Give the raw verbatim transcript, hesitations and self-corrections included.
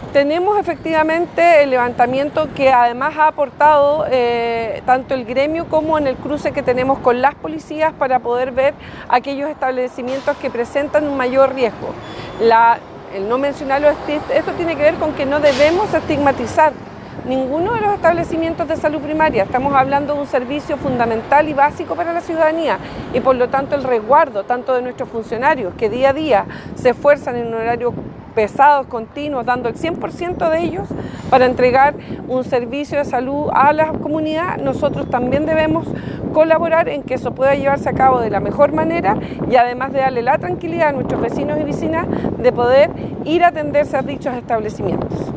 Tenemos efectivamente el levantamiento que además ha aportado eh, tanto el gremio como en el cruce que tenemos con las policías para poder ver aquellos establecimientos que presentan un mayor riesgo. La, el no mencionarlo, esto tiene que ver con que no debemos estigmatizar ninguno de los establecimientos de salud primaria. Estamos hablando de un servicio fundamental y básico para la ciudadanía y por lo tanto el resguardo tanto de nuestros funcionarios que día a día se esfuerzan en un horario pesados, continuos, dando el cien por ciento de ellos para entregar un servicio de salud a la comunidad. Nosotros también debemos colaborar en que eso pueda llevarse a cabo de la mejor manera y además de darle la tranquilidad a nuestros vecinos y vecinas de poder ir a atenderse a dichos establecimientos.